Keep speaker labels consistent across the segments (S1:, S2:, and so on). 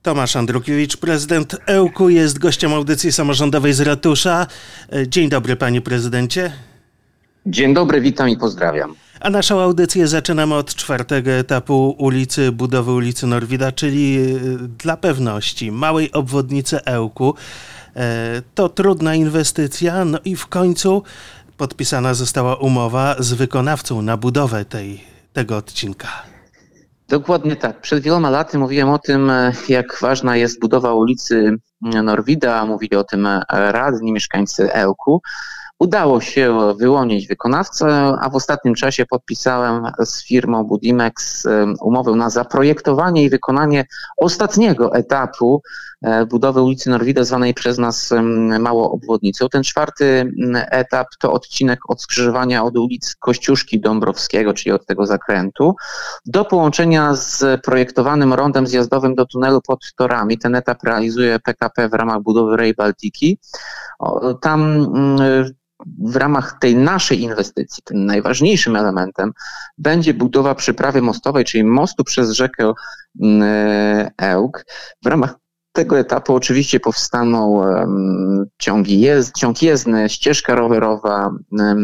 S1: Tomasz Andrukiewicz, prezydent Ełku, jest gościem audycji samorządowej z ratusza. Dzień dobry, panie prezydencie.
S2: Dzień dobry, witam i pozdrawiam.
S1: A naszą audycję zaczynamy od czwartego etapu budowy ulicy Norwida, czyli dla pewności małej obwodnicy Ełku. To trudna inwestycja, no i w końcu podpisana została umowa z wykonawcą na budowę tego odcinka.
S2: Dokładnie tak. Przed wieloma laty mówiłem o tym, jak ważna jest budowa ulicy Norwida. Mówili o tym radni, mieszkańcy Ełku. Udało się wyłonić wykonawcę, a w ostatnim czasie podpisałem z firmą Budimex umowę na zaprojektowanie i wykonanie ostatniego etapu budowy ulicy Norwida, zwanej przez nas małą obwodnicą. Ten czwarty etap to odcinek od skrzyżowania od ulic Kościuszki Dąbrowskiego, czyli od tego zakrętu, do połączenia z projektowanym rondem zjazdowym do tunelu pod torami. Ten etap realizuje PKP w ramach budowy Rail Baltiki. Tam w ramach tej naszej inwestycji, tym najważniejszym elementem będzie budowa przyprawy mostowej, czyli mostu przez rzekę Ełk. W ramach tego etapu oczywiście powstaną ciąg jezdny, ścieżka rowerowa,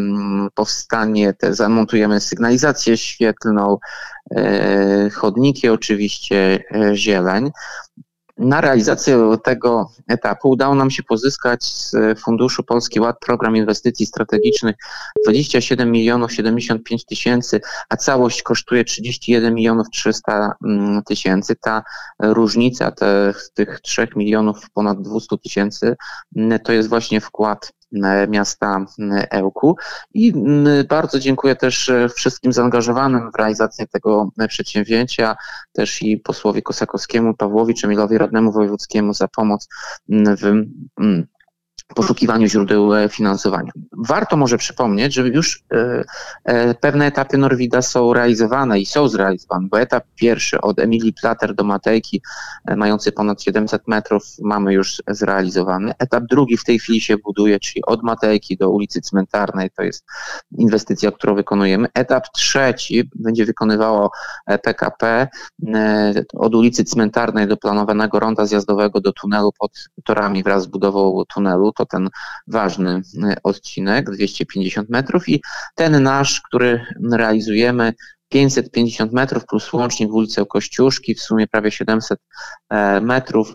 S2: zamontujemy sygnalizację świetlną, chodniki oczywiście, zieleń. Na realizację tego etapu udało nam się pozyskać z Funduszu Polski Ład Program Inwestycji Strategicznych 27 075 000, a całość kosztuje 31 300 000. Ta różnica tych 3 milionów ponad 200 000 to jest właśnie wkład miasta Ełku i bardzo dziękuję też wszystkim zaangażowanym w realizację tego przedsięwzięcia, też i posłowi Kosakowskiemu, Pawłowi Czemilowi, radnemu wojewódzkiemu za pomoc w poszukiwaniu źródeł finansowania. Warto może przypomnieć, że już pewne etapy Norwida są realizowane i są zrealizowane, bo etap pierwszy od Emilii Plater do Matejki, mający ponad 700 metrów, mamy już zrealizowany. Etap drugi w tej chwili się buduje, czyli od Matejki do ulicy Cmentarnej, to jest inwestycja, którą wykonujemy. Etap trzeci będzie wykonywało PKP od ulicy Cmentarnej do planowanego ronda zjazdowego do tunelu pod torami wraz z budową tunelu. To ten ważny odcinek, 250 metrów, i ten nasz, który realizujemy, 550 metrów plus łącznik w ulicę Kościuszki, w sumie prawie 700 metrów.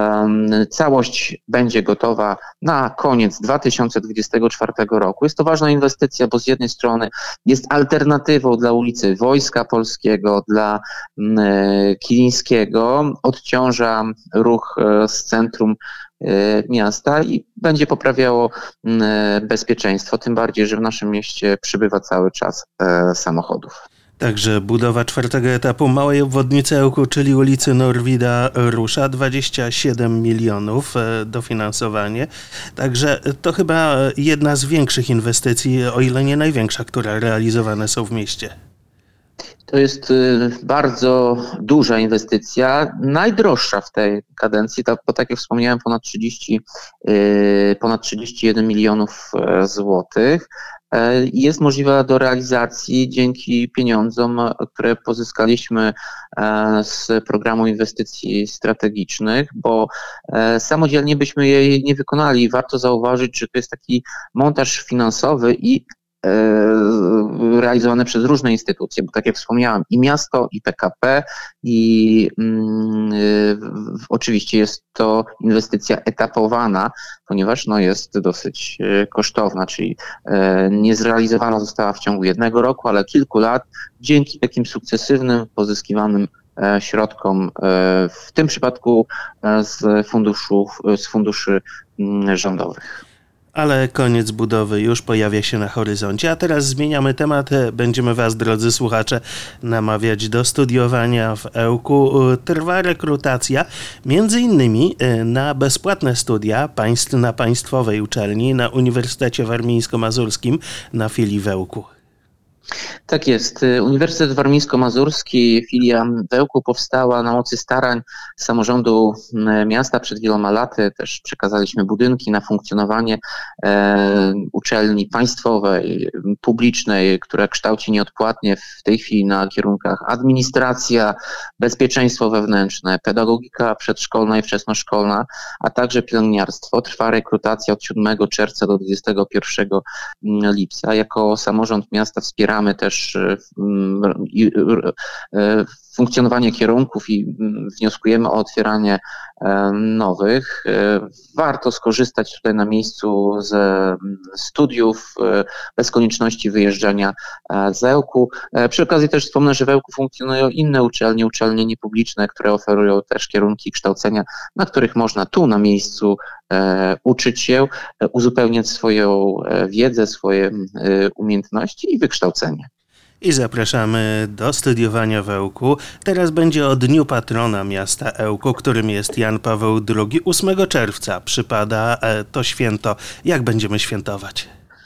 S2: Całość będzie gotowa na koniec 2024 roku. Jest to ważna inwestycja, bo z jednej strony jest alternatywą dla ulicy Wojska Polskiego, dla Kilińskiego, odciąża ruch z centrum miasta i będzie poprawiało bezpieczeństwo, tym bardziej, że w naszym mieście przybywa cały czas samochodów.
S1: Także budowa czwartego etapu małej obwodnicy Ełku, czyli ulicy Norwida, rusza. 27 milionów dofinansowanie. Także to chyba jedna z większych inwestycji, o ile nie największa, które realizowane są w mieście.
S2: To jest bardzo duża inwestycja, najdroższa w tej kadencji, bo tak jak wspomniałem, ponad 31 milionów złotych. Jest możliwa do realizacji dzięki pieniądzom, które pozyskaliśmy z programu inwestycji strategicznych, bo samodzielnie byśmy jej nie wykonali. Warto zauważyć, że to jest taki montaż finansowy i realizowane przez różne instytucje, bo tak jak wspomniałem, i miasto, i PKP, i oczywiście jest to inwestycja etapowana, ponieważ jest dosyć kosztowna, czyli nie zrealizowana została w ciągu jednego roku, ale kilku lat dzięki takim sukcesywnym pozyskiwanym środkom, w tym przypadku z funduszy rządowych.
S1: Ale koniec budowy już pojawia się na horyzoncie, a teraz zmieniamy temat. Będziemy was, drodzy słuchacze, namawiać do studiowania w Ełku. Trwa rekrutacja, między innymi na bezpłatne studia na państwowej uczelni, na Uniwersytecie Warmińsko-Mazurskim, na filii w Ełku.
S2: Tak jest. Uniwersytet Warmińsko-Mazurski, filia w Ełku powstała na mocy starań samorządu miasta przed wieloma laty. Też przekazaliśmy budynki na funkcjonowanie uczelni państwowej, publicznej, która kształci nieodpłatnie w tej chwili na kierunkach administracja, bezpieczeństwo wewnętrzne, pedagogika przedszkolna i wczesnoszkolna, a także pielęgniarstwo. Trwa rekrutacja od 7 czerwca do 21 lipca. Jako samorząd miasta wspieramy też funkcjonowanie kierunków i wnioskujemy o otwieranie nowych. Warto skorzystać tutaj na miejscu ze studiów bez konieczności wyjeżdżania z Ełku. Przy okazji też wspomnę, że w Ełku funkcjonują inne uczelnie niepubliczne, które oferują też kierunki kształcenia, na których można tu na miejscu uczyć się, uzupełniać swoją wiedzę, swoje umiejętności i wykształcenie.
S1: I zapraszamy do studiowania w Ełku. Teraz będzie o Dniu Patrona miasta Ełku, którym jest Jan Paweł II. 8 czerwca przypada to święto. Jak będziemy świętować?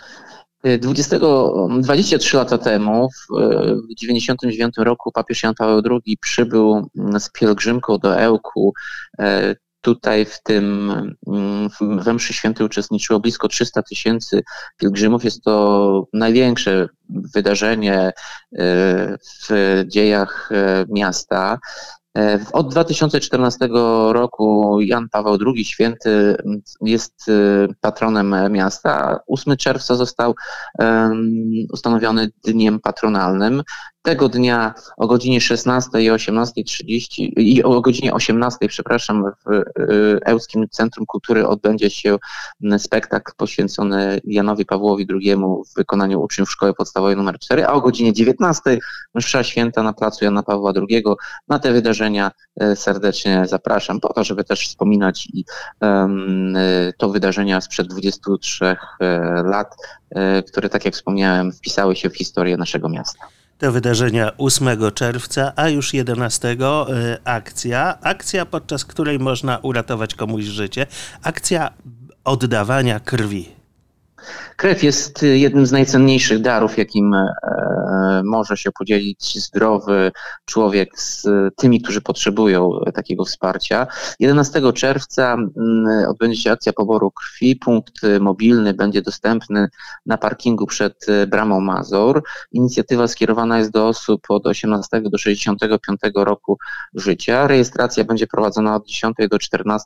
S2: 23 lata temu, w 1999 roku, papież Jan Paweł II przybył z pielgrzymką do Ełku. Tutaj we mszy świętej uczestniczyło blisko 300 000 pielgrzymów. Jest to największe wydarzenie w dziejach miasta. Od 2014 roku Jan Paweł II święty jest patronem miasta. 8 czerwca został ustanowiony dniem patronalnym. Tego dnia o godzinie 16 i 18:30 i o godzinie 18, przepraszam, w Ełckim Centrum Kultury odbędzie się spektakl poświęcony Janowi Pawłowi II w wykonaniu uczniów Szkoły Podstawowej nr 4, a o godzinie 19 msza święta na placu Jana Pawła II. Na te wydarzenia serdecznie zapraszam, po to, żeby też wspominać to wydarzenia sprzed 23 lat, które, tak jak wspomniałem, wpisały się w historię naszego miasta.
S1: Te wydarzenia 8 czerwca, a już 11 akcja, podczas której można uratować komuś życie. Akcja oddawania krwi.
S2: Krew jest jednym z najcenniejszych darów, jakim może się podzielić zdrowy człowiek z tymi, którzy potrzebują takiego wsparcia. 11 czerwca odbędzie się akcja poboru krwi. Punkt mobilny będzie dostępny na parkingu przed Bramą Mazur. Inicjatywa skierowana jest do osób od 18 do 65 roku życia. Rejestracja będzie prowadzona od 10 do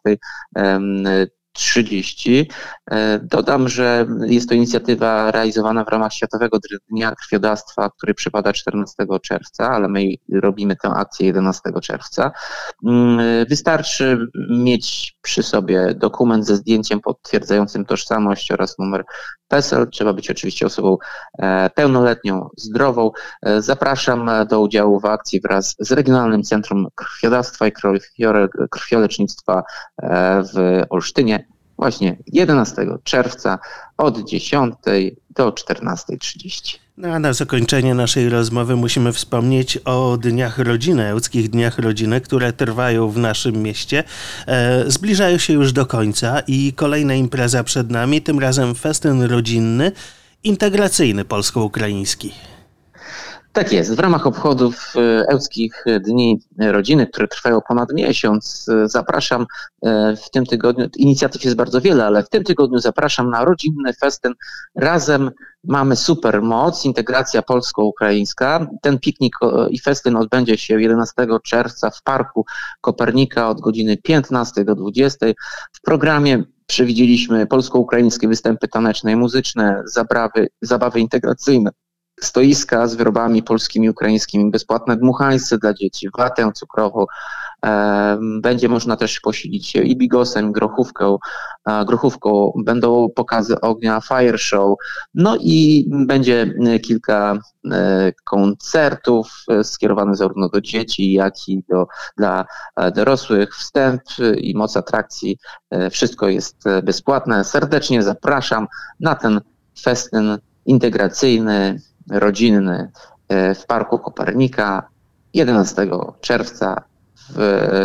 S2: 14:30. Dodam, że jest to inicjatywa realizowana w ramach Światowego Dnia Krwiodawstwa, który przypada 14 czerwca, ale my robimy tę akcję 11 czerwca. Wystarczy mieć przy sobie dokument ze zdjęciem potwierdzającym tożsamość oraz numer PESEL. Trzeba być oczywiście osobą pełnoletnią, zdrową. Zapraszam do udziału w akcji wraz z Regionalnym Centrum Krwiodawstwa i Krwiolecznictwa w Olsztynie właśnie 11 czerwca od 10 do 14:30.
S1: No a na zakończenie naszej rozmowy musimy wspomnieć o Dniach Rodziny, Ełckich Dniach Rodziny, które trwają w naszym mieście. Zbliżają się już do końca i kolejna impreza przed nami, tym razem festyn rodzinny, integracyjny polsko-ukraiński.
S2: Tak jest. W ramach obchodów Ełckich Dni Rodziny, które trwają ponad miesiąc, zapraszam w tym tygodniu, inicjatyw jest bardzo wiele, ale w tym tygodniu zapraszam na rodzinny festyn. Razem mamy super moc, integracja polsko-ukraińska. Ten piknik i festyn odbędzie się 11 czerwca w Parku Kopernika od godziny 15 do 20. W programie przewidzieliśmy polsko-ukraińskie występy taneczne i muzyczne, zabawy integracyjne, stoiska z wyrobami polskimi i ukraińskimi, bezpłatne dmuchańce dla dzieci, watę cukrową. Będzie można też posilić się i bigosem, i grochówką. Będą pokazy ognia, fire show. No i będzie kilka koncertów skierowanych zarówno do dzieci, jak i dla dorosłych. Wstęp i moc atrakcji, wszystko jest bezpłatne. Serdecznie zapraszam na ten festyn integracyjny, rodzinny w Parku Kopernika 11 czerwca w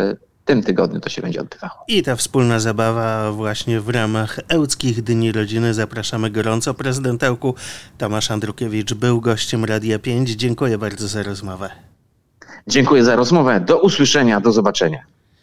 S2: tym tygodniu to się będzie odbywało.
S1: I ta wspólna zabawa właśnie w ramach Ełckich Dni Rodziny. Zapraszamy gorąco. Prezydent Ełku Tomasz Andrukiewicz był gościem Radia 5. Dziękuję bardzo za rozmowę.
S2: Dziękuję za rozmowę. Do usłyszenia, do zobaczenia.